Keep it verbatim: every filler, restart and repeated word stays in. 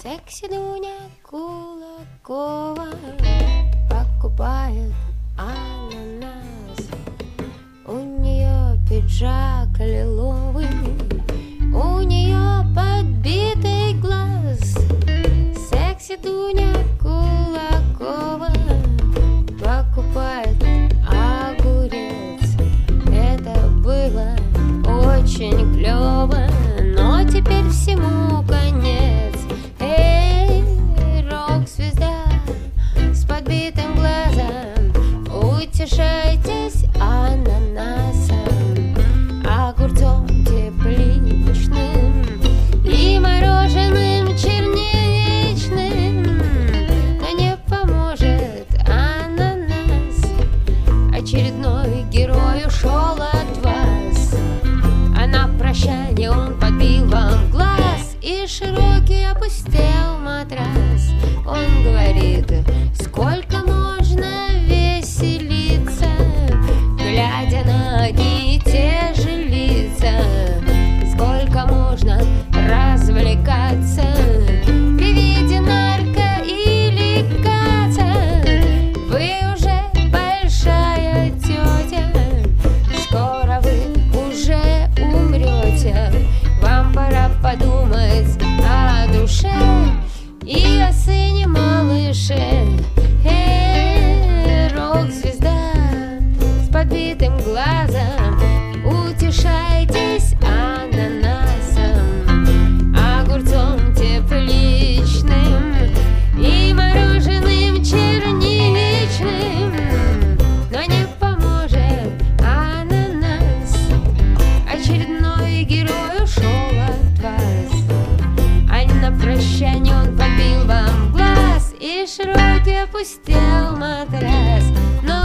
Секси Дуня Кулакова покупает ананас. У нее пиджак лиловый, у нее подбитый глаз. Секси Дуня Кулакова покупает огурец. Это было очень клево, но теперь всему конец. Эй, рок-звезда с подбитым глазом, утешайтесь ананасом, огурцом тепличным и мороженым черничным. Но не поможет ананас, очередной герой ушел от вас, а на прощание он подбил вам глаз и широкий опустел матрас. Он говорит: сколько можно веселиться, глядя на одни и те же лица, сколько можно развлекаться при виде нарко или каца. Вы уже большая тетя, скоро вы уже умрете. Вам пора подумать о душе и о сыне малыше. Эй, рок-звезда с подбитым глазом, утешайтесь ананасом, огурцом тепличным и мороженым черничным. Но не поможет ананас, очередной герой ушел от вас, а на прощание он подбил вам глаз и широкий опустил матрас. Но